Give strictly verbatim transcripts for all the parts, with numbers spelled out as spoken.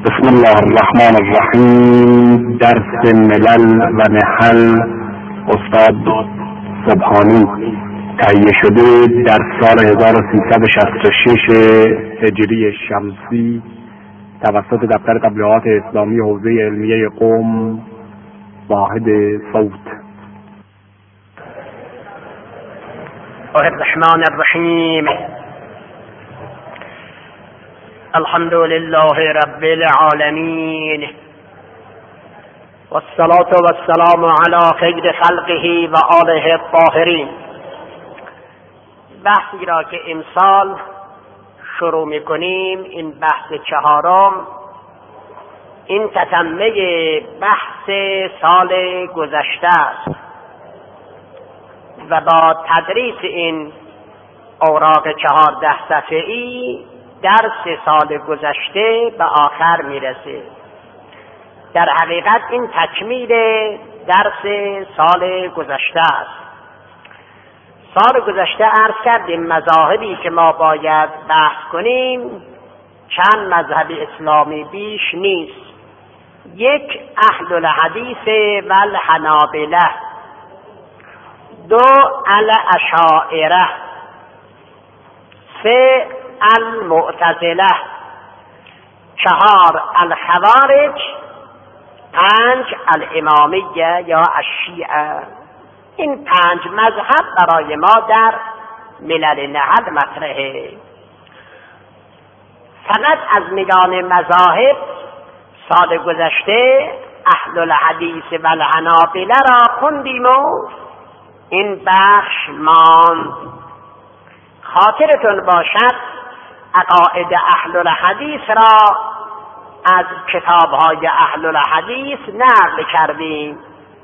بسم الله الرحمن الرحیم. درس ملل و نحل استاد سبحانی تهیه شده در سال هزار و سیصد و شصت و شش هجری شمسی توسط دفتر تبلیغات اسلامی حوزه علمیه قم واحد صوت. الرحمن الرحیم. الحمد لله رب العالمین والصلاة والسلام علی خیر خلقه و آله الطاهرین. بحثی را که امسال شروع میکنیم، این بحث چهارم، این تتمه بحث سال گذشته است و با تدریس این اوراق چهارده صفحه‌ای درس سال گذشته به آخر میرسه. در حقیقت این تکمیل درس سال گذشته است. سال گذشته عرض کردیم مذاهبی که ما باید بحث کنیم چند مذهب اسلامی بیش نیست. یک، اهل الحدیث و الحنابله. دو، الاشاعره. سه، المعتزله. چهار، الخوارج. پنج، الامامیه یا الشیعه. این پنج مذهب برای ما در ملل نحل مطرحه. فقط از میان مذاهب سال گذشته اهل الحدیث و الحنابله را خوندیم و این بخش ماند. خاطرتون باشد عقاید اهل الحدیث را از کتاب‌های اهل الحدیث نقل کردیم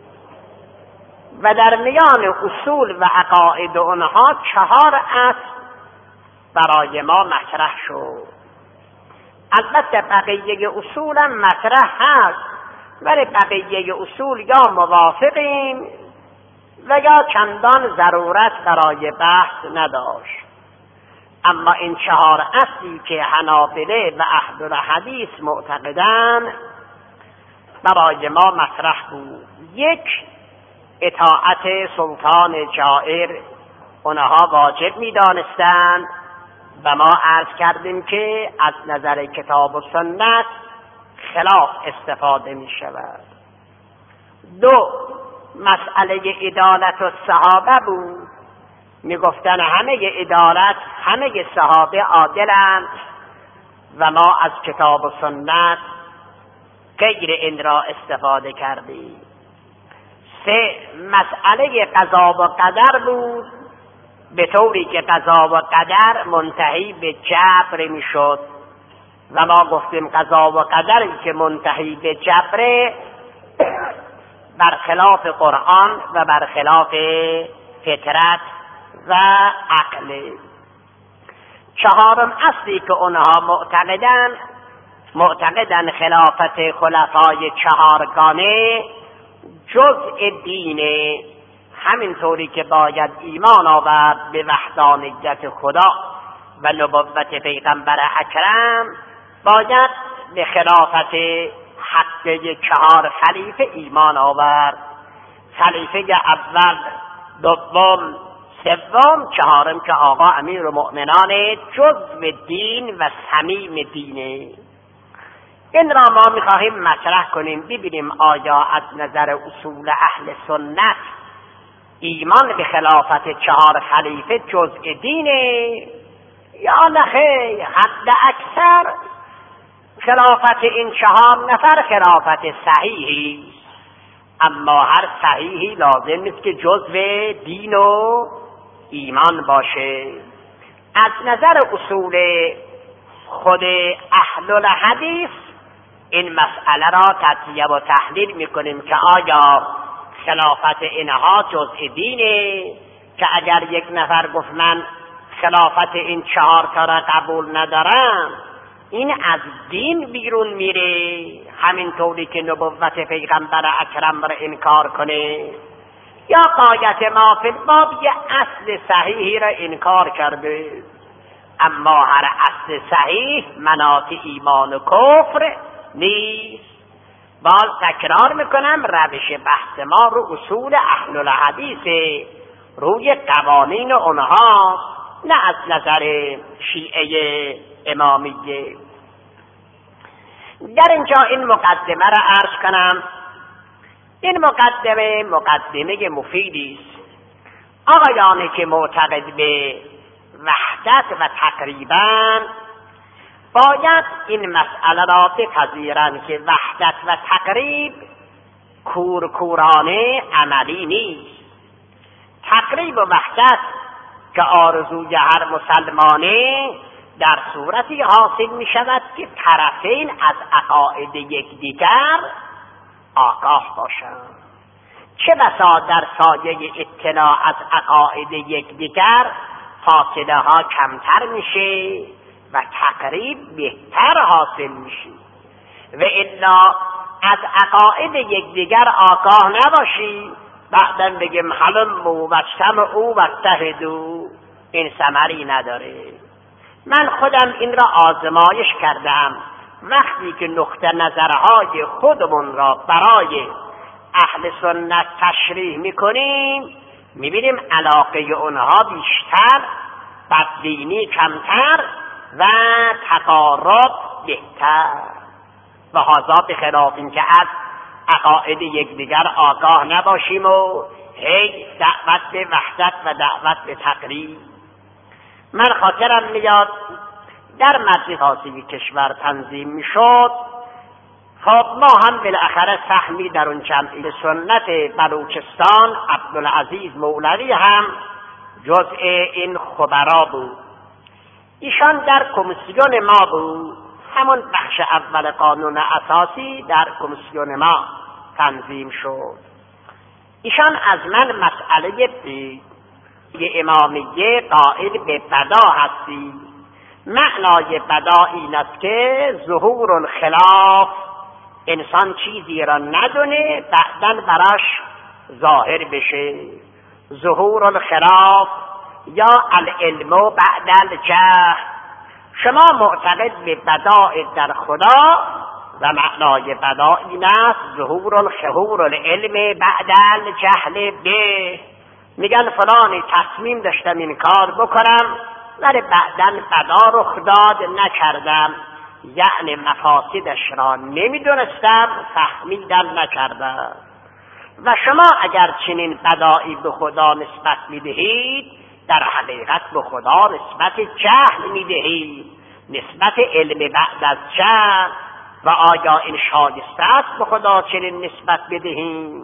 و در میان اصول و عقاید آنها چهار اصل برای ما مطرح شد. البته بقیه اصول هم مطرح هست، ولی بقیه اصول یا موافقیم و یا چندان ضرورت برای بحث نداشت. اما این چهار اصلی که حنابله و اهل الحدیث معتقدند برای ما مطرح بود. یک، اطاعت سلطان جائر اونها واجب می دانستند و ما عرض کردیم که از نظر کتاب و سنت خلاف استفاده می شود. دو، مسئله عدالت الصحابه بود. می گفتن همه عدالت، همه صحابه عادلند و ما از کتاب و سنت غیر این را استفاده کردیم. سه، مسئله قضا و قدر بود، به طوری که قضا و قدر منتهی به جبر می شد و ما گفتیم قضا و قدری که منتهی به جبر برخلاف قرآن و برخلاف فطرت و عقل. چهارم اصلی که اونها معتقدن معتقدن خلافت خلفای چهارگانه جزء دینه، همینطوری که باید ایمان آورد به وحدانیت خدا و نبوت پیغمبر اکرم، باید به خلافت حق چهار خلیفه ایمان آورد. خلیفه اول، دوم، سوم، چهارم که آقا امیرالمؤمنان جزء دین و صمیم دینه. این را ما میخواهیم مطرح کنیم، ببینیم آیا از نظر اصول اهل سنت ایمان به خلافت چهار خلیفه جزء دینه یا نخیر. حد اکثر خلافت این چهار نفر خلافت صحیحی، اما هر صحیحی لازم نیست که جزء دین و ایمان باشه. از نظر اصول خود اهل الحدیث این مسئله را تجزیه و تحلیل میکنیم که آیا خلافت اینها جزء دینه، که اگر یک نفر گفت من خلافت این چهار تا را قبول ندارم، این از دین بیرون میره، همینطوری که نبوت پیغمبر اکرم را انکار کنه. یا قایت ما فی الباب یه اصل صحیحی را انکار کرده، اما هر اصل صحیح مناط ایمان و کفر نیست. باز تکرار میکنم روش بحث ما رو اصول اهل الحدیث، روی قوانین اونها، نه از نظر شیعه امامیه. در اینجا این مقدمه را عرض کنم. این مقدمه مقدمه مفیدی است. آقایانی که معتقد به وحدت و تقریبا باید این مسئله را بپذیرند که وحدت و تقریب کورکورانه عملی نیست. تقریب و وحدت که آرزوی هر مسلمانه در صورتی حاصل می شود که طرفین از عقاید یکدیگر آگاه باشند. چه بسا در سایه اطلاع از عقاید یکدیگر فاصله ها کمتر میشه و تقریب بهتر حاصل میشه، و الا از عقاید یکدیگر آگاه نباشی بعداً بگیم حلم و وجتم او واتحدو، این ثمری نداره. من خودم این را آزمایش کردم. وقتی که نقطه نظرهای خودمون را برای اهل سنت تشریح میکنیم میبینیم علاقه اونها بیشتر، بدبینی کمتر و تقارب بهتر. و هذا بخلاف این که از عقاید یکدیگر آگاه نباشیم و هی دعوت به وحدت و دعوت به تقریب. من خاطرم میاد در مجلس خاصی کشور تنظیم میشد، خب ما هم بالاخره سهمی در اون جمعیت سنت بلوچستان، عبدالعزیز مولوی هم جزء این خبرا بود. ایشان در کمیسیون ما بود، همون بخش اول قانون اساسی در کمیسیون ما تنظیم شد. ایشان از من مسئله بی یه امامیه قائل به بدا هستی. معنای بدا این است که ظهور الخلاف، انسان چیزی را ندونه بعداً براش ظاهر بشه. ظهور الخلاف یا العلم بعد الجهل. شما معتقد به بداع در خدا و معنای بداع این است ظهور الخهور العلم بعد الجهل به. میگن فلانی تصمیم داشتم این کار بکنم ولی بعداً بدا رخ داد نکردم، یعنی مفاسدش را نمیدونستم، فهمیدم نکردم. و شما اگر چنین بدایی به خدا نسبت میدهید در حقیقت به خدا نسبت جهل میدهید، نسبت علم بعد از جهل. و آیا این شایسته است به خدا چنین نسبت بدهیم؟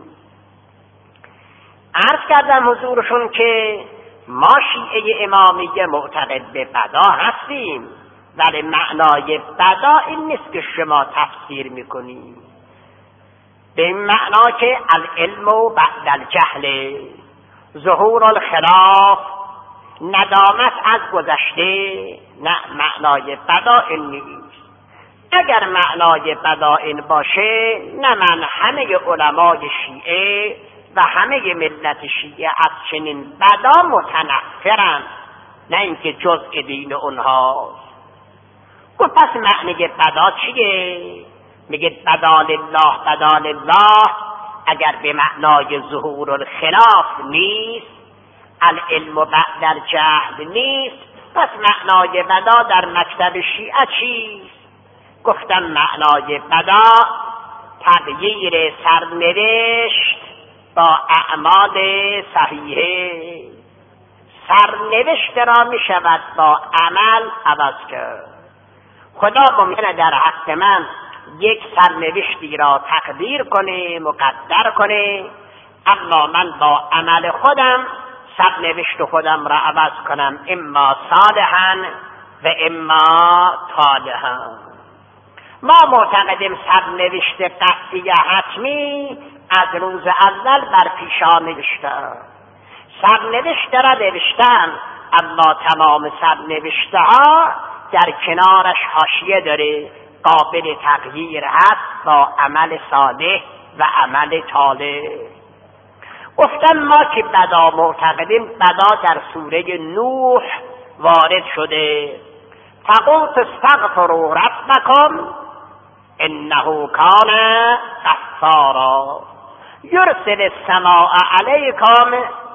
عرض کردم حضورشون که ما شیعه امامیه معتقد به بدا هستیم، ولی معنای بدا این نیست که شما تفسیر میکنید به این معنا که العلم بعد الجهل، ظهور الخلاف، ندامت از گذشته. نه، معنای بدا این نیست. اگر معنای بدا این باشه، نه من همه علمای شیعه و همه ملت شیعه از چنین بدا متنفرن، نه اینکه جزء دین اونهاست. گفت پس معنی بدا چیه؟ میگه بدا لله بدا لله اگر به معنای ظهور الخلاف نیست، العلم بعد الجهل نیست، پس معنای بدا در مکتب شیعه چیست؟ گفتم معنای بدا تغییر سرنوشت با اعمال صحیحه. سرنوشت را می شود با عمل عوض کرد. خدا ممکنه در حق من یک سرنوشتی را تقدیر کنه، مقدر کنه، اما من با عمل خودم سرنوشت خودم را عوض کنم، اما صالحا و اما طالحا. ما معتقدیم سرنوشت قطعی حتمی از روز اول بر پیشا نوشتن. سرنوشت را نوشتن، اما تمام سرنوشته ها در کنارش حاشیه داره، قابل تغییر هست با عمل صالح و عمل طالح. گفتم ما که بدا معتقدیم، بدا در سوره نوح وارد شده. فقلت استغفروا ربکم انه کان غفارا یرسل السماء علیکم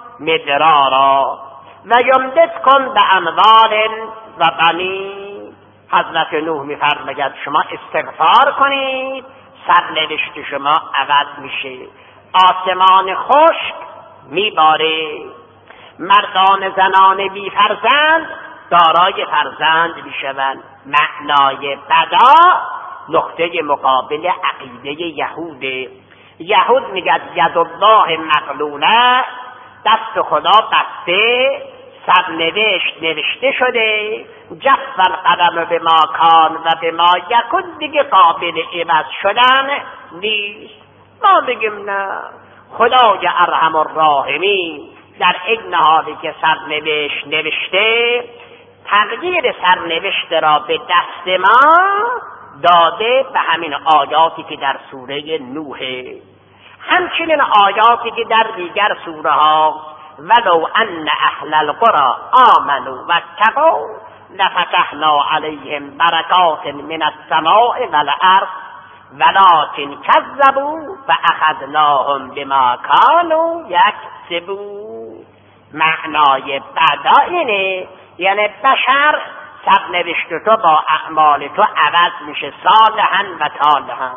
مدرارا و یمددکم باموال و بنین. حضرت نوح میفرماید شما استغفار کنید سرنوشت شما عوض میشه، آسمان خشک میباره، مردان زنان بی فرزند دارای فرزند میشوند. معنای بدا نقطه مقابل عقیده یهوده. یهود میگد ید الله مغلوله، دست خدا بسته، سرنوشت نوشته شده، جف القلم به ما کان و به ما یکن، دیگه قابل عوض شدن نیست. ما بگیم نه، خدای ارحم الراحمین در این حالی که سرنوشت نوشته، تغییر سرنوشت را به دست ما داده به همین آیاتی که در سوره نوحه، همچنین آیاتی که در دیگر سوره ها ولو ان اهل القرى آمنوا واتقوا لفتحنا علیهم برکات من السماء والارض ولكن كذبوا فاخذناهم بما كانوا یکسبون. معنای بدا اینه، یعنی بشر سرنوشت تو با اعمال تو عوض میشه، صالحا و طالحا.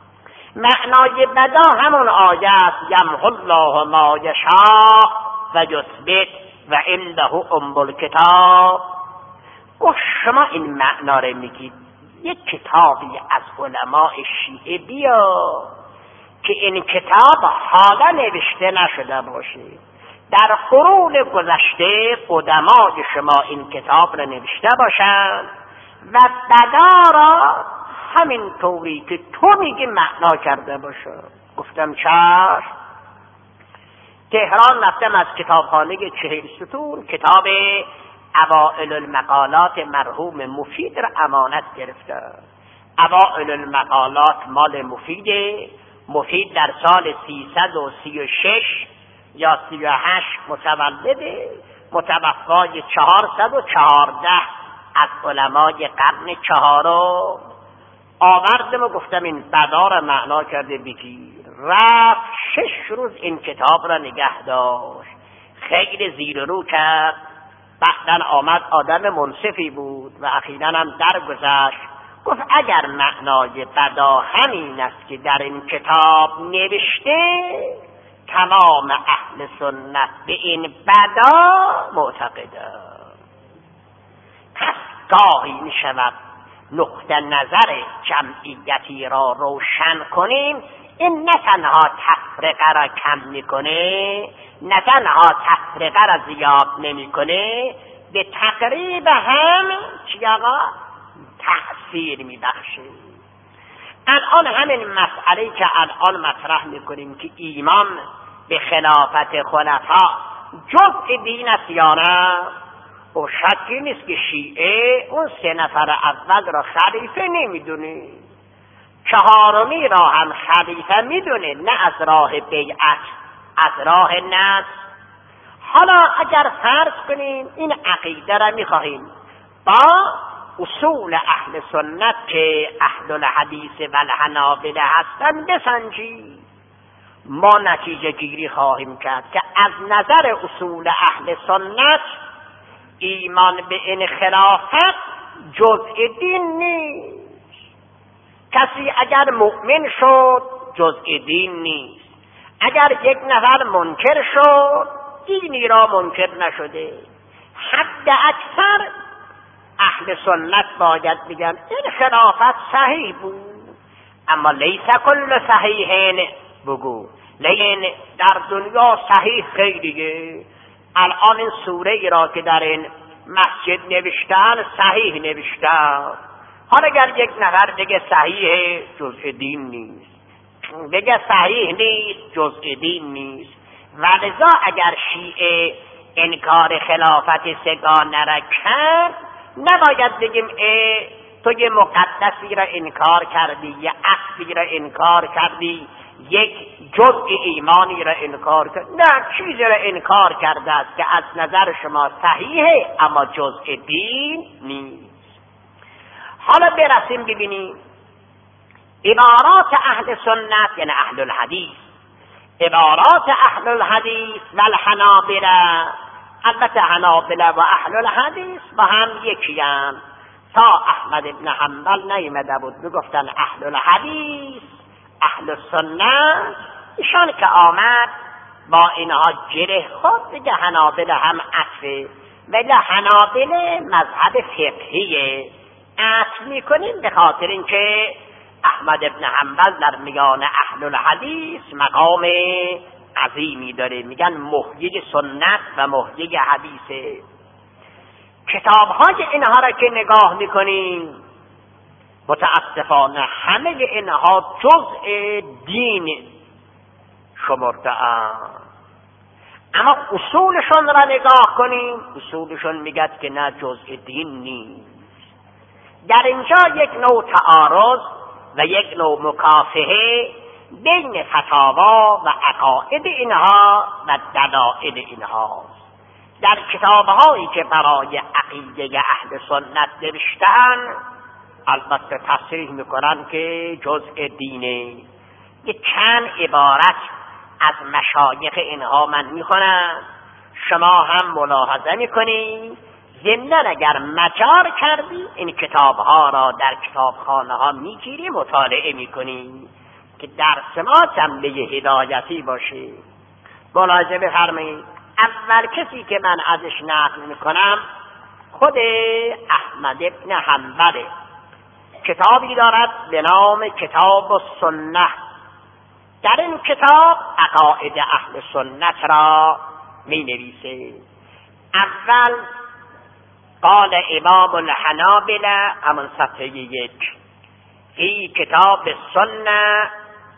معنای بدا همون آیه است یمحو الله ما یشاء و یثبت و عنده ام الکتاب. گفت شما این معنا رو میگید، یک کتابی از علماء شیعه بیا که این کتاب حالا نوشته نشده باشه، در قرون گذشته قدمای شما این کتاب را نوشته باشند و بدا را همین طوری که تو میگی معنا کرده باشه. گفتم چشم. تهران رفتم از کتابخانه چهل ستون کتاب اوائل المقالات مرحوم مفید را امانت گرفتم. اوائل المقالات مال مفیده. مفید در سال سیصد و سی و شش یا سی و هشت متولده، متوفای چهارصد و چهارده از علمای قرن چهارم. آوردم و گفتم این بدا را معنا کرده بگیر. رفت شش روز این کتاب را نگه داشت، خیلی زیر رو کرد. بعدن آمد، آدم منصفی بود و اخیراً هم درگذشت. گفت اگر معنای بدا همین است که در این کتاب نوشته، تمام اهل سنت به این بدا معتقدند. پس گاهی می شود نقطه نظر جمعیتی را روشن کنیم، این نه تنها تفرقه را کم میکنه، نه تنها تفرقه را زیاد نمیکنه، به تقریب هم چی آقا تأثیر میبخشه. الان همین مسئله که الان مطرح میکنیم که ایمان به خلافت خلفا جزء دین است یا نه، و شکی نیست که شیعه اون سه نفر اول را خلیفه نمیدونه، چهارمی را هم خلیفه میدونه، نه از راه بیعت، از راه نصر. حالا اگر فرض کنیم این عقیده را میخواهیم با اصول اهل سنت که اهل الحدیث و الحنابلة هستند بسنجیم، ما نتیجه گیری خواهیم کرد که از نظر اصول اهل سنت ایمان به این خلافت جزء دین نیست. کسی اگر مؤمن شد جزء دین نیست. اگر یک نفر منکر شد دینی را منکر نشده. حد اکثر اهل سنت باید بگن این خلافت صحیح بود، اما لیس کل صحیحین بگو، لیکن در دنیا صحیح خیلیه. الان این سوره ای را که در این مسجد نوشتن صحیح نوشتن. حالا اگر یک نفر بگه صحیح جزء دین نیست، بگه صحیح نیست جزء دین نیست. ولذا اگر شیعه انکار خلافت سگانه را کرد، نباید بگیم ای تو یه مقدسی را انکار کردی، یه اصلی را انکار کردی، یک جزء ایمانی را انکار کرد. نه، چیزی را انکار کرده است که از نظر شما صحیحه اما جزء دین نیست. حالا برسیم ببینیم عبارات اهل سنت یعنی اهل الحدیث، عبارات اهل الحدیث و الحنابله، البته حنابله و اهل الحدیث با هم یکی هم. تا احمد ابن حنبل نیامده بود میگفتن اهل الحدیث اهل السنت، ایشان که آمد با اینها گره خود دیگه حنابله هم عطفه، ولی حنابله مذهب فقهیه، عطف میکنیم به خاطر اینکه احمد ابن حنبل در میان اهل الحدیث مقام عظیمی داره، میگن محیی سنت و محیی حدیثه. کتاب‌های اینها را که نگاه میکنیم متاسفانه همه اینها جزء دین شمرده اند، اما اصولشون را نگاه کنیم اصولشون میگه که نه جزء دین نیست. در اینجا یک نوع تعارض و یک نوع مکافحه بین فتاوا و عقاید اینها و دلائل اینها. در کتابهایی که برای عقیده اهل سنت نوشتن البته تصریح میکنن که جزء دینه. یک چند عبارت از مشایخ اینها من میخونم، شما هم ملاحظه میکنید، ضمناً اگر مجال کردی این کتابها را در کتابخانه ها میگیری مطالعه میکنی که درس ما جنبه هدایتی باشه. ملاحظه بفرمایید، اول کسی که من ازش نقل میکنم خود احمد ابن حنبل، کتابی دارد به نام کتاب السنه. در این کتاب عقاید اهل سنت را می نویسه. اول قال امام الحنابلة همون صفحه یک فی کتاب السنه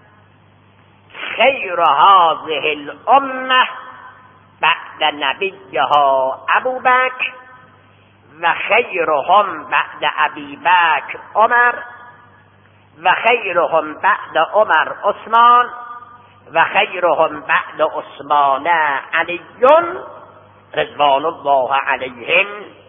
خیر هذه الامه بعد نبیها ابو بکر و خیرهم بعد ابی بکر عمر و خیرهم بعد عمر عثمان و خیرهم بعد عثمان علی رضوان الله علیهم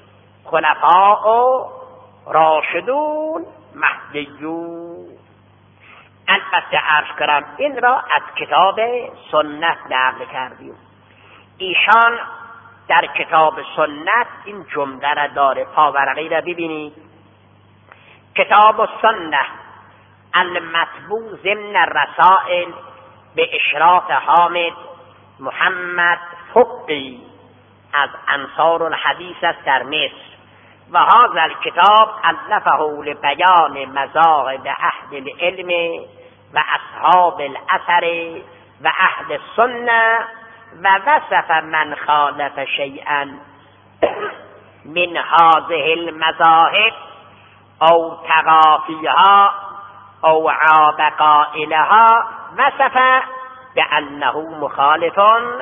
خلفاء راشدون مهدیون. البته عرض کردم این را از کتاب سنت نقل کردیم. ایشان در کتاب سنت این جمله را داره، پاورقی را ببینید، کتاب السنه المطبوع ضمن الرسائل به اشراف حامد محمد فقی از انصار الحدیث است در مصر و هذا الكتاب الفه لبیان مذاهب اهل العلم و اصحاب الاثر و اهل السنه و وصف من خالف شیئا من هذه المذاهب او تغافیها او عاب قائلها وصف بأنه مخالف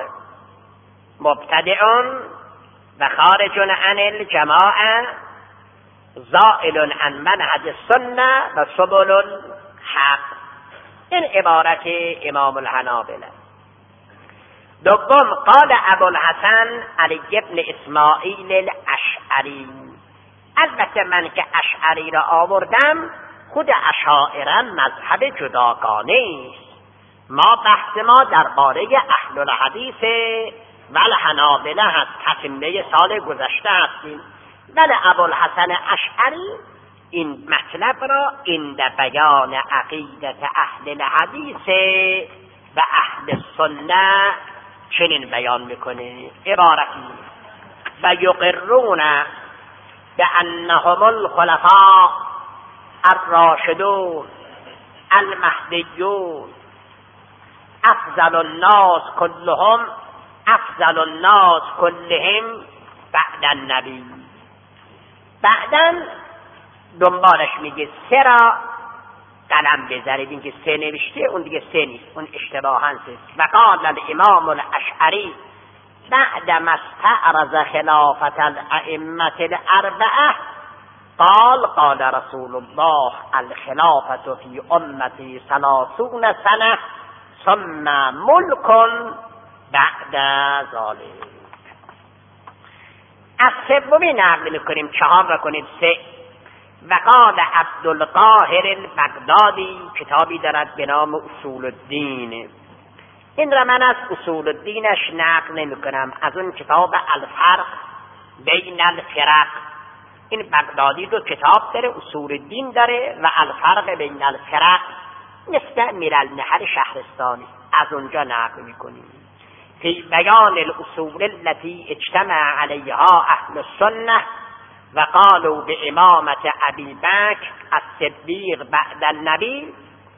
مبتدع و خارج عن الجماعه زائل عن منهج السنه و سبل الحق. این عبارت امام الحنابلة. دوم قال ابو الحسن علی بن اسماعیل الاشعری. البته من که اشعری را آوردم خود اشاعره مذهب جداگانه است. ما بحث ما درباره اهل الحدیث و الحنابلة هست، تتمه سال گذشته هستیم، ولی ابوالحسن اشعری این مطلب را عند بیان عقیدت اهل الحدیث و اهل السنه چنین بیان میکنه عبارتی و یقرون بانهم الخلفاء الراشدون المهدیون افضل الناس كلهم افضل الناس كلهم بعد النبی. بعداً دنبالش میگه سه را قلم بذارید، این که سه نوشته اون دیگه سه نیست، اون اشتباهاً است. و قال الامام الاشعری بعد ما استعرض خلافت الائمه الاربعه قال قال رسول الله الخلافة في امتی ثلاثون سنه ثم ملک بعد ذلك. از سومی نقل میکنیم، چهار را کنیم سه. و قال عبدالقاهر البغدادی، کتابی دارد به نام اصول الدین. این را من از اصول الدینش نقل نمی کنم، از اون کتاب الفرق بین الفرق. این بغدادی دو کتاب داره، اصول الدین داره و الفرق بین الفرق، مثل میرالنهر شهرستانی، از اونجا نقل می کنیم. فی بیان الاصول التي اجتمع علیها اهل السنه و قالوا بامامة ابی بکر الصدیق بعد النبی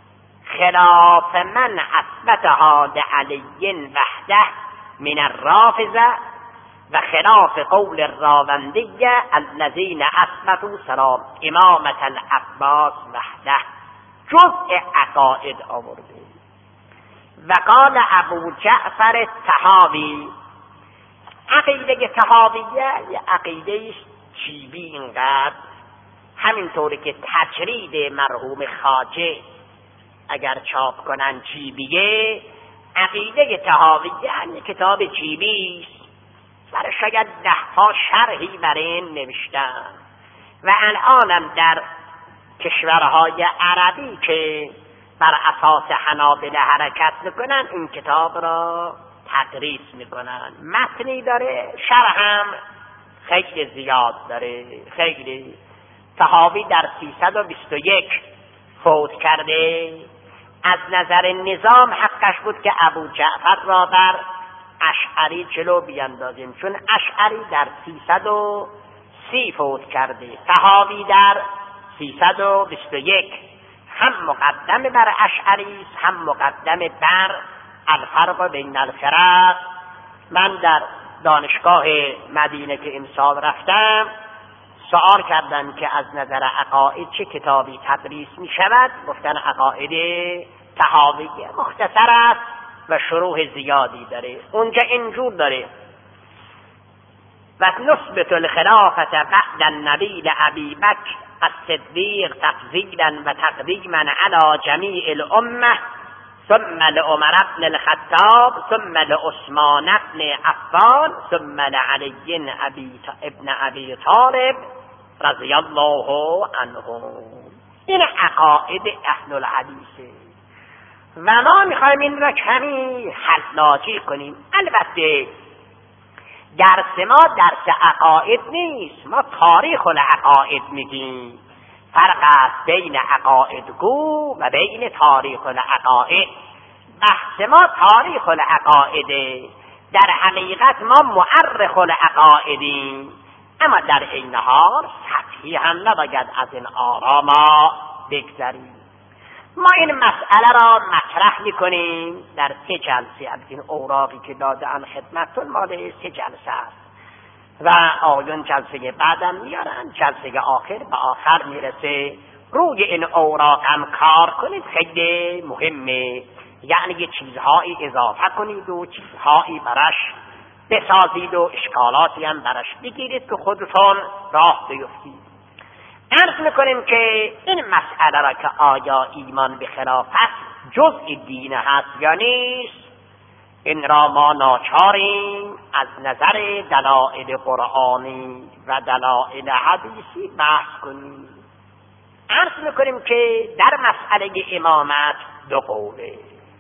خلاف من اثبتها لعلی وحده من الرافضه و خلاف قول الراوندیه الذین اثبتوا سلام امامة العباس وحده. جزء عقاید آورده. و قال ابو جعفر الطحاوی، عقیده طحاویه یه عقیده چیبی اینقدر، همینطوری که تجرید مرحوم خواجه اگر چاپ کنن چیبیه، عقیده طحاویه هم کتاب چیبی است، برای شاید ده ها شرحی بر این نوشتن و الانم در کشورهای عربی که بر اساس حنابلة حرکت میکنن این کتاب را تدریس میکنن. متنی داره، شرح هم خیلی زیاد داره، خیلی. طحاوی در سیصد و بیست و یک فوت کرده. از نظر نظام حقش بود که ابو جعفر را بر اشعری جلو بیندازیم، چون اشعری در سیصد و سی فوت کرده، طحاوی در سیصد و بیست و یک. هم مقدم بر اشعری، هم مقدم بر الفرق بین الفرق. من در دانشگاه مدینه که امسال رفتم سوال کردن که از نظر عقاید چه کتابی تدریس می شود؟ گفتن عقاید طحاویه، مختصر است و شروح زیادی داره. اونجا اینجور داره: و نثبت الخلافة بعد النبی لأبی بکر الصدیق تفضیلا و تقدیما علی جمیع الامه ثم لعمر بن الخطاب ثم لعثمان بن عفان ثم لعلی ابن ابی طالب رضی الله عنهم. این عقاید اهل الحدیثه و ما میخوایم این را کمی حلاجی کنیم. البته درس ما درس عقاید نیست، ما تاریخ العقاید میگیم. فرق است بین عقایدگو و بین تاریخ العقاید. بحث ما تاریخ العقایده، در حقیقت ما مؤرخ العقایدیم، اما در این حال سطحی هم نباید از این آرا ما بگذریم. ما این مسئله را مطرح میکنیم در سه جلسه. از این اوراقی که دادن خدمتتون مال سه جلسه است و آیون جلسه بعدم میارن، جلسه آخر به آخر میرسه. روی این اوراق هم کار کنید، خیلی مهمه. یعنی یه چیزهایی اضافه کنید و چیزهایی برش بسازید و اشکالاتی هم برش بگیرید که خودتون راه بیفتید. عرض میکنیم که این مسئله را که آیا ایمان به خلافت جزء دین هست یا نیست، این را ما ناچاریم از نظر دلائل قرآنی و دلائل حدیثی بحث کنیم. عرض میکنیم که در مسئله امامت دو قوله.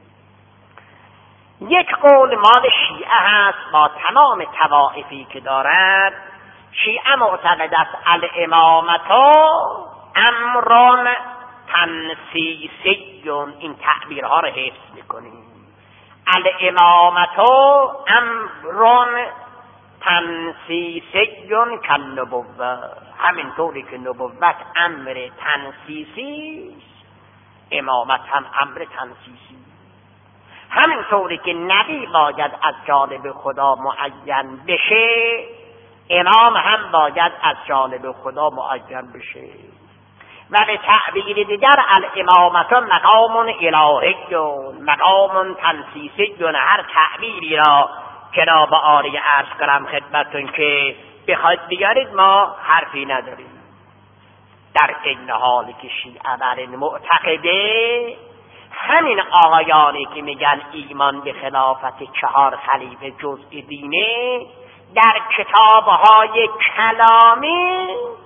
یک قول مال شیعه هست با تمام طوائفی که دارد. شیعه معتقد است الامامتا امرون تنسیسی. این تعبیرها رو حفظ میکنیم. الامامتا امرون تنسیسی کالنبوه، همینطوری که نبوت امر تنسیسی، امامت هم امر تنسیسی. همینطوری که نبی باید از جانب خدا معین بشه، امام هم باید از جانب خدا معین بشه. و به تعبیر دیگر الامامت مقام الهی، مقام تنسیسی. هر تعبیری را که را به آری عرض کنم خدمتون که بخواید بیارید ما حرفی نداریم. در این حالی که شیعه بر این معتقده، همین آقایانی که میگن ایمان به خلافت چهار خلیفه جزء دینه، در کتابهای کلامی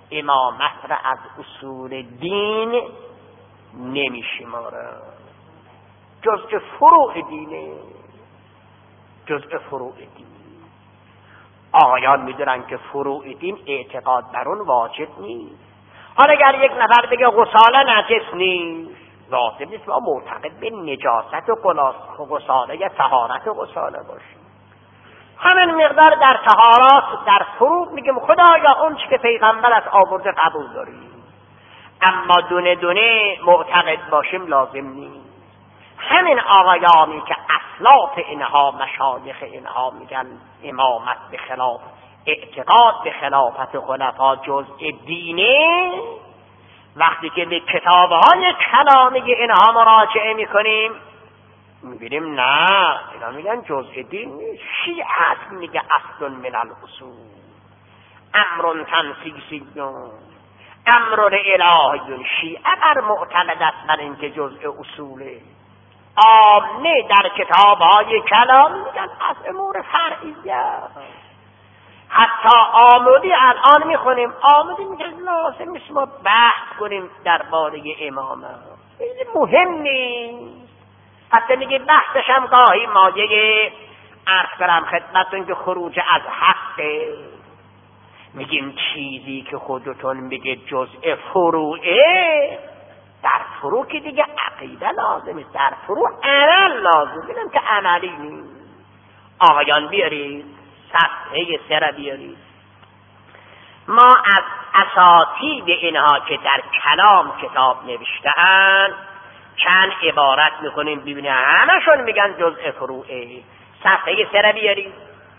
امامت را از اصول دین نمیشمارن، جزء فروع دینه، جزء فروع دین. آقایان میدونن که فروع دین اعتقاد بر اون واجب نیست. حالا اگر یک نفر بگه غساله نجس نیست، لازم نیست ما معتقد به نجاست و غساله یا طهارت و غساله باشیم. همین مقدار در طهارات در فروع میگیم خدایا اون چی که پیغمبرت آورده قبول داریم، اما دونه دونه معتقد باشیم لازم نیست. همین آقایانی که اسلاف اینها مشایخ اینها میگن امامت به خلاف اعتقاد به خلافت خلفا جزء دینه، وقتی که به کتابهای کلامی اینها مراجعه میکنیم میبینیم نه، اینا میگن جزء دین نیست. شیعه میگه اصل من الاصول، امر تنسیسی، امر الهی. شیعه بر معتقد است بر اینکه جزء اصوله. عامه در کتابهای کلام میگن از امور فرعیه. حتی آمودی الان میخونیم، آمودی میگن لازم نیست ما بحث کنیم درباره امامه، خیلی مهم نیست. حتی میگه بحثش هم گاهی مایه عرض کنم خدمتتون که خروج از حقه. میگیم چیزی که خودتون میگه جزء فروعه، در فروع که دیگه عقیده لازمه، در فروع عمل لازم. ببینم که عملی نیست. آقایان بیارید صفحه سه را بیارید. ما از اساتید اینها که در کلام کتاب نوشته‌اند چند عبارت میکنیم ببینیم، همشون میگن جزء فروعه. صفحه سه را بیارید.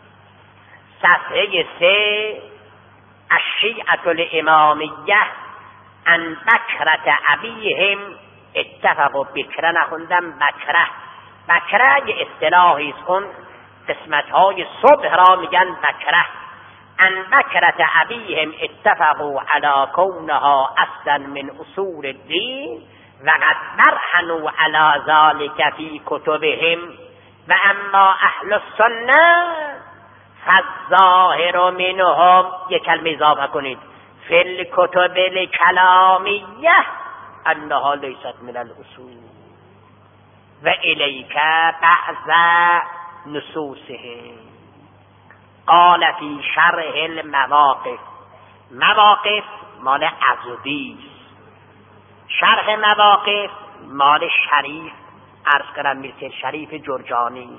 صفحه سه، الشیعة الامامیه ان بکرة ابیهم اتفقوا. بکره نخوندم، بکره. بکره یه اصطلاحی است، اون قسمت‌های صبح را میگن بکره. ان بکرة ابیهم اتفقوا علی کونها اصلا من اصول الدین و قد برهنوا علی ذلك فی کتبهم و اما اهل السنه فالظاهر منهم، یک کلمه اضافه کنید، فی الکتب الکلامیه انها لیست من الاصول و الیک بعض نصوصهم. قال فی شرح المواقف. مواقف مال عضدی، شرح مواقف مال شریف عرض کردم میرسه شریف جرجانی.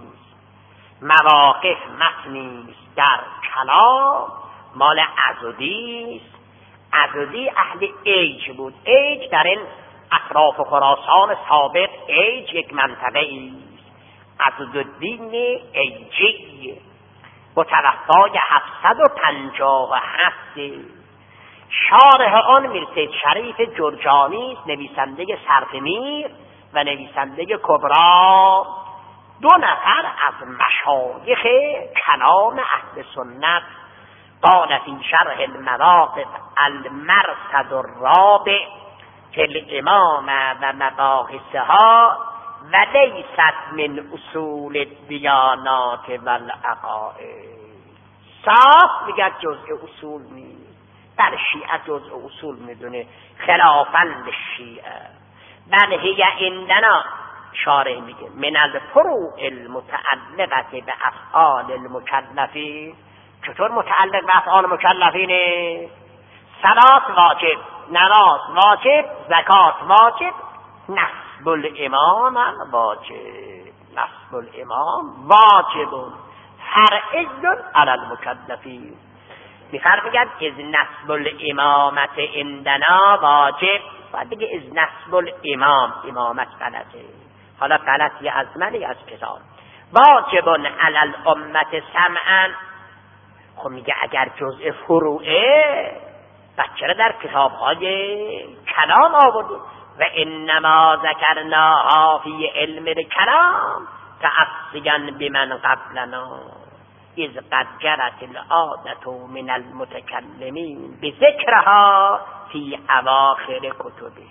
مواقف متنی در کلام مال عضدی. عضدی اهل ایج بود. ایج در این اطراف خراسان سابق ایج یک منطقه است. عضدالدین ایجی متوفای هفتصد و پنجاه و هفت. شارح آن میرسید شریف جرجانی، نویسنده سرخمیر و نویسنده کبرا، دو نفر از مشایخ کلام اهل سنت. قال فی شرح المواقف المرصد الرابع فی الامامه و مباحثها و لیست من اصول الدیانات و العقائد. صاف میگه جزء اصول نیست. در شیعه جزء اصول میدونه خلافاً للشیعه. بل هی عندنا، شارح میگه، من الفروع المتعلقه به افعال المکلفین. چطور متعلق به افعال مکلفینه؟ صلات واجب، نماز واجب، زکات واجب، نصب الامام واجب. نصب الامام واجب فرعی علی المکلفین. میفرماید از نصب الامامت عندنا واجب، باید بگه از نصب الامام. امامت غلطه، حالا غلطی از من از کتاب. واجب علی الامت سمعا. خب میگه اگر جزء فروعه بچه در کتاب‌های کلام آورده. و انما ذکرناها فی علم الکلام تعصیا بمن قبلنا اذ قد جرت العادة من المتکلمین بذکرها فی اواخر کتبه.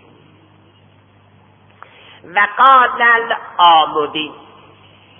و قال العامدی.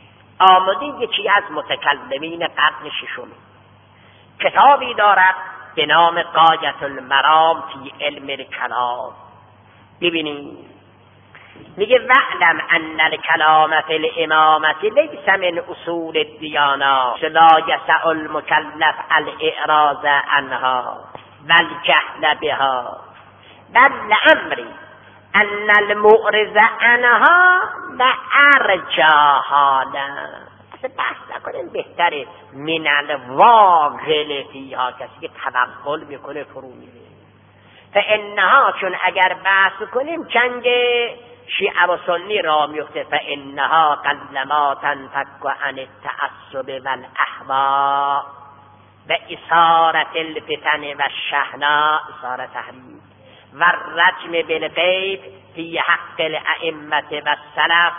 عامدی یکی از متکلمین قرن ششم، کتابی دارد به نام غایة المرام فی علم الکلام. ببینید میگه وعلم ان الکلام فی الامامة لیس من اصول الدیانات لا یسع المکلف الاعراض عنها والجهل بها بل لامری ان المعرض عنها لارجا حالا. اصلا بحث نکنیم بهتره من الواغل فیها، کسی که توغل میکنه فرو میره. فانها، چون اگر بحث کنیم جنگ شیعه و سنی را میفته، فانها قلما تنفک عن التعصب والاهواء و اثارت الفتن و الشحناء اثار تحریک و الرجم بالغیب فی حق الائمه و السلف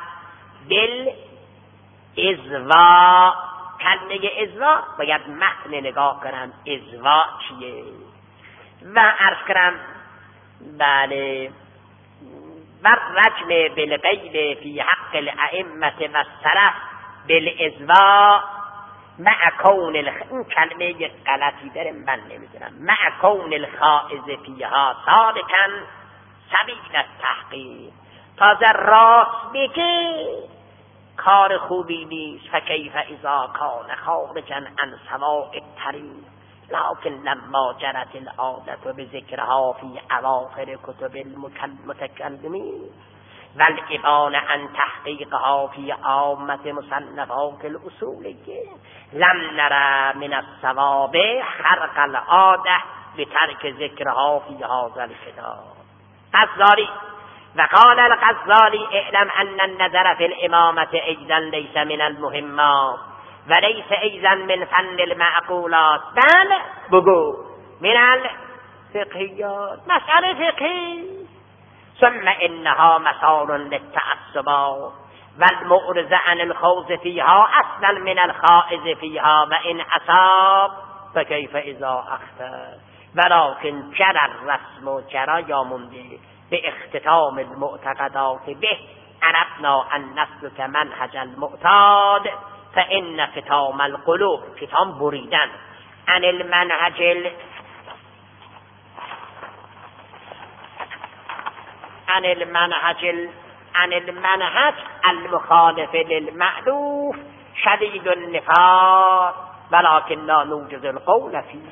بالازواء. کلمه ازواء باید متن نگاه کنم ازواء چیه و عرض کنم بله و الرجم بالغیب فی حق الائمه و السلف بالازواء مع کون الخ... این کلمه یک غلطی داره من نمیدونم. مع کون الخائز فیها سالکا سبیل التحقیق. تازه راست بگه کار خوبی نیست. فکیف اذا کان خارجا عن سواء الطریق لكن لما جرت العادة بذكرها في أواخر كتب المتكلمين والإبان عن تحقيقها في عامة مصنفات الأصولية لم نرى من الصواب خرق العادة بترك ذكرها في هذا الكتاب. غزالی وقال الغزالی اعلم أن النظر في الإمامة أيضا ليس من المهمات وليس أيضا من فن المعقولات بل بگو من الفقهيات، مسألة فقهي. ثم إنها مسار للتعصبات والمعرض عن الخوض فيها أصلا من الخائض فيها وإن أصاب فكيف إذا أخطأ. ولكن جرى الرسم جرى يا مندي باختتام المعتقدات به عرفنا أن نسلك منهج المعتاد فإن ختام القلوب ختام بریدن عن المنهج ال... عن المنهج ال... عن المنهج المخالف للمألوف شدید النفاق ولكن لا نوجد القول فيه.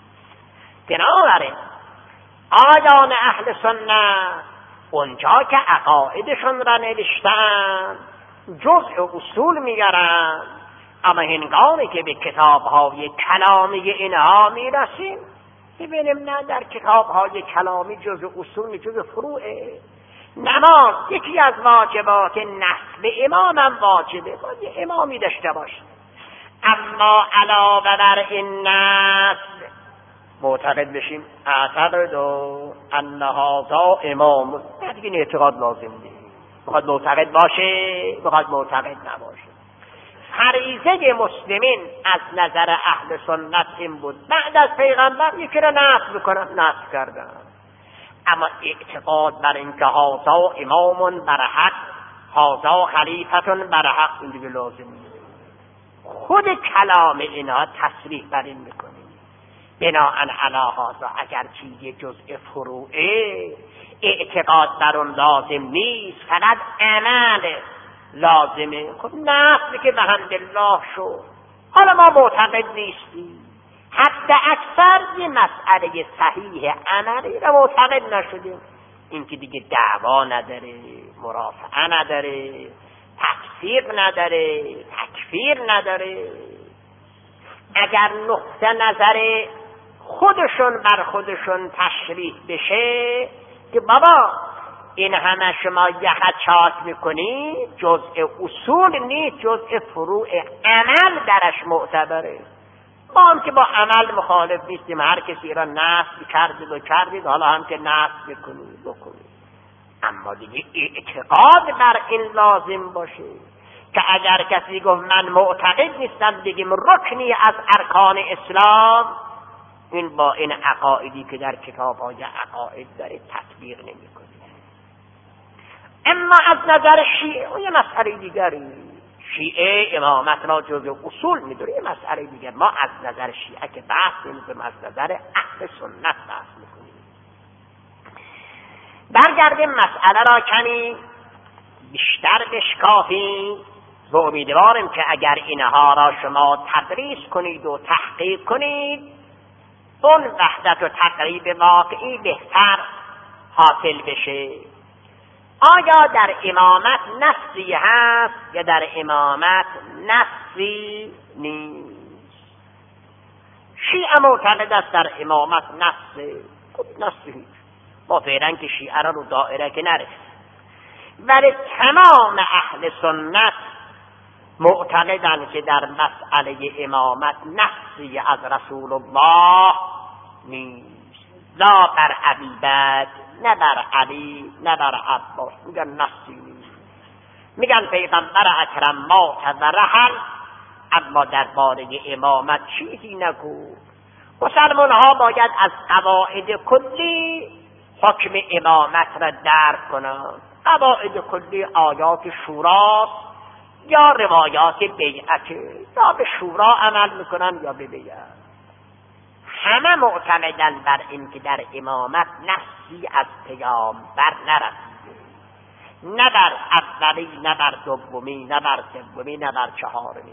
بنابراین آیان اهل سنت اونجا که عقایدشون را نوشتن جزء اصول میارن، اما هنگامی که به کتاب‌های کلامی اینها میرسیم ببینیم نه در کتاب‌های کلامی جزء اصول جزء فروعه. نماز یکی از واجبات نسب امام هم واجبه، باید یه امامی داشته باشه، اما علاوه بر این نسب معتقد بشیم اعتقد ان هذا امام، نه دیگه این اعتقاد لازم نیست. بخواد معتقد باشه بخواد معتقد نباشه. فریضه مسلمین از نظر اهل سنت این بود بعد از پیغمبر یکی را نصب کنن، نصب کردن، اما اعتقاد بر اینکه هذا امام بر حق هذا خلیفتون بر حق این دیگه لازم نیست. خود کلام اینا تصریح بر این میکنه. بناءً علی هذا اگر چیزی جزء فروعه اعتقاد بر اون لازم نیست، فقط عمل لازمه. خب نفس که به حمدالله شد، حالا ما معتقد نیستیم، حتی اکثر یه مسئله صحیح عملی را معتقد نشدیم، این که دیگه دعوا نداره، مرافعه نداره، تفسیر نداره، تکفیر نداره. اگر نقطه نظر خودشون بر خودشون تشریح بشه که بابا این همه شما یخت چاک میکنی، جزء اصول نیست، جزء فروع عمل درش معتبره. ما هم که با عمل مخالف نیستیم، هر کسی را نصب کردید و کردید، حالا هم که نصب بکنید بکنید، اما دیگه اعتقاد بر این لازم باشه که اگر کسی گفت من معتقد نیستم بگیم رکنی از ارکان اسلام، این با این عقایدی که در کتاب‌های عقاید داره تطبیق نمی‌کنه. اما از نظر شیعه یه مسئله دیگری، شیعه امامت را جزء اصول میدونه. یه مسئله دیگر، ما از نظر شیعه که بحث نمی‌کنیم، از نظر اهل سنت بحث میکنیم. برگردیم مسئله را کمی بیشتر بشکافیم و امیدوارم که اگر اینها را شما تدریس کنید و تحقیق کنید، اون وحدت و تقریب واقعی بهتر حاصل بشه. آیا در امامت نصی هست یا در امامت نصی نیست؟ شیعه معتقد است در امامت نصی. خب نصی هیچ، ما فعلا که شیعه را رو دائره که نرسید، ولی تمام اهل سنت معتقدند که در مسئله امامت نصی از رسول الله نیست. لا بر ابی بکر، نه بر علی، نه بر عباس. میگن نصی نیست. میگن پیغمبر اکرم مات و رحل، اما درباره امامت چیزی نگو. مسلمان ها باید از قواعد کلی حکم امامت را درک کنند. قواعد کلی آیات شورا یا روایات بیعت، یا به شورا عمل میکنن یا به بیعت. همه معتقدن بر این که در امامت نصی از پیامبر نرسیده، نه بر اولی، نه بر دومی، نه بر سومی، نه بر چهارمی.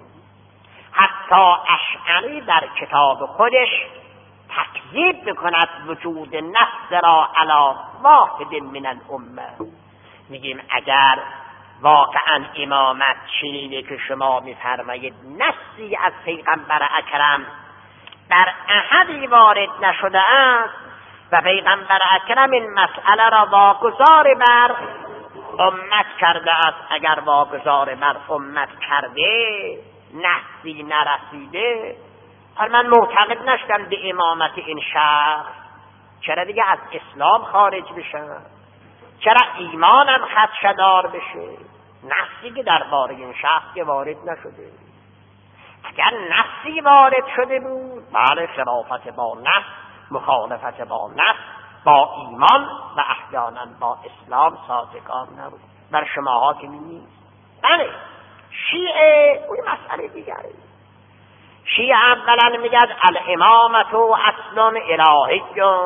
حتی اشعری در کتاب خودش تکذیب میکند وجود نص را علی واحد من الامه. میگیم اگر واقعا امامت چنینه که شما میفرمایید نصی از پیغمبر اکرم در احدی وارد نشده است و پیغمبر اکرم این مسئله را واگذار بر امت کرده است، اگر واگذار بر امت کرده نصی نرسیده، حالا من معتقد نشدم به امامت این شخص، چرا دیگه از اسلام خارج بشم؟ چرا ایمانم خدشه‌دار بشه؟ نصی که درباره این شخص که وارد نشده. اگر نصی وارد شده بود، بله خلافت با نص، مخالفت با نص با ایمان و احیانا با اسلام سازگار نبود. بر شماها که نیست. بله شیعه اون مسئله دیگره. شیعه اولا میگد الامامت اصل الهی،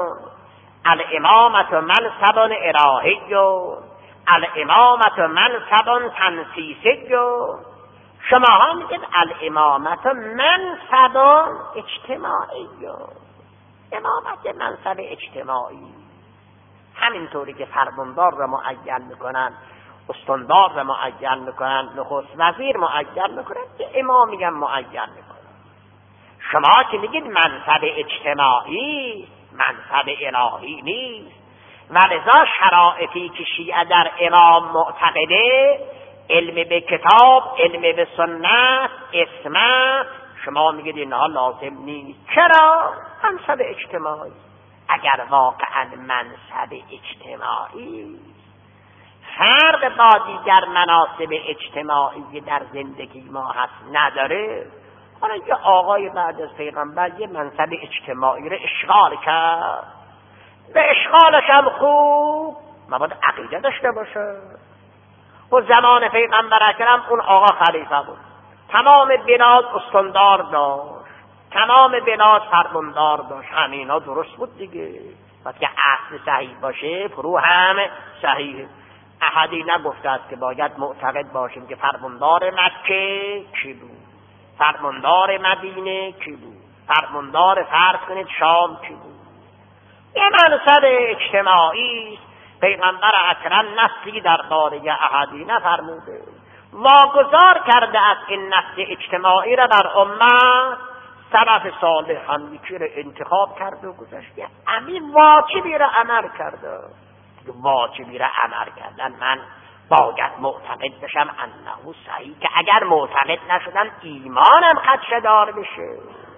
الامامت منصب الهی، الامامت منصب تنسیسی. شما ها میگید الامامت منصب اجتماعی. امامت منصب اجتماعی، همینطوری که فرماندار را معین میکنن، استاندار را معین میکنن، نخست وزیر معین میکنن، که امام میگن معین میکنن. شما که میگید منصب اجتماعی، منصب الهی نیست. و لذا شرائطی که شیعه در امام معتقده، علم به کتاب، علم به سنت، اسمت، شما میگید اینها لازم نیست. چرا؟ منصب اجتماعی. اگر واقعا منصب اجتماعی فرق با دیگر مناصب اجتماعی در زندگی ما هست نداره، حالا یه آقای بعد از پیغمبر یه منصب اجتماعی رو اشغال کرد، به اشغالش هم خوب مبادا عقیده داشته باشه. و زمان پیغمبر اکرم اون آقا خلیفه بود، تمام بلاد استاندار داشت، تمام بلاد فرماندار داشت. همینا درست بود دیگه. وقتی که اصل صحیح باشه فرو هم صحیح. احدی نگفته است که باید معتقد باشیم که فرماندار مکه کی بود، فرماندار مدینه کی بود، فرماندار فرض کنید شام کی بود. یه منصب اجتماعی. پیغمبر اکرم نصی درباره احدی نفرموده، واگذار کرده از این نص اجتماعی را بر امت. سلف صالح هم یکی را انتخاب کرده و گذاشته، همین واجبی را عمل کرده. واجبی را عمل کردن من باید معتقد بشم انه صحیح، که اگر معتقد نشدم ایمانم خدشه‌دار بشه.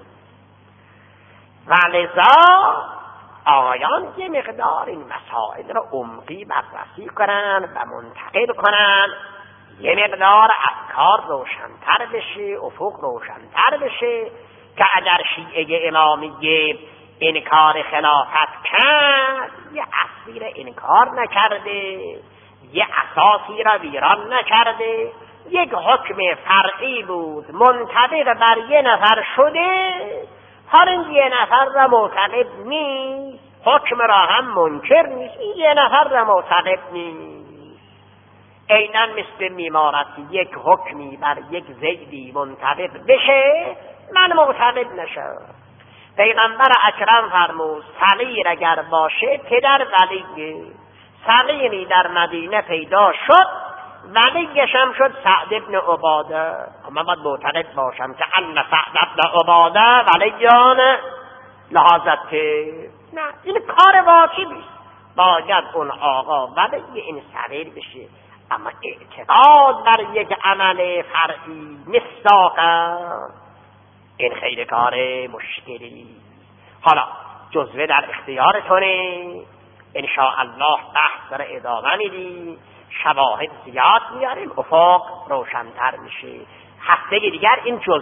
و لذا آقایان یه مقدار این مسائل را عمقی بررسی کنن و منتقل کنن، یه مقدار افکار روشن‌تر بشه، افق روشن‌تر بشه، که اگر شیعه امامیه انکار خلافت کرد، یه اصلی را انکار نکرده، یه اساسی را ویران نکرده، یک حکم فرعی بود منطبق بر یه نفر شده، حالا این یه نفر را معتقد نیست، حکم را هم منکر نیست، این یه نفر را معتقد نیست. عیناً مثل میمارت یک حکمی بر یک زیدی منطبق بشه من معتقد نشم. پیغمبر اکرم فرمود صغیر اگر باشه پدر ولیه. صغیری در مدینه پیدا شد، ولیش هم شد سعد ابن عباده. من باید معتقد باشم که ان سعد ابن عباده ولیان لحاظت. نه، این کار واجبی، باید اون آقا ولی این صغیر بشه. اما اعتقاد بر یک عمل فرعی مصداقا، این خیلی کار مشکلی. حالا جزوه در اختیارتونه، ان شاء الله بحث را ادامه میدیم، شواهد زیاد میاریم، افق روشن‌تر میشه. هفته دیگر این جزوه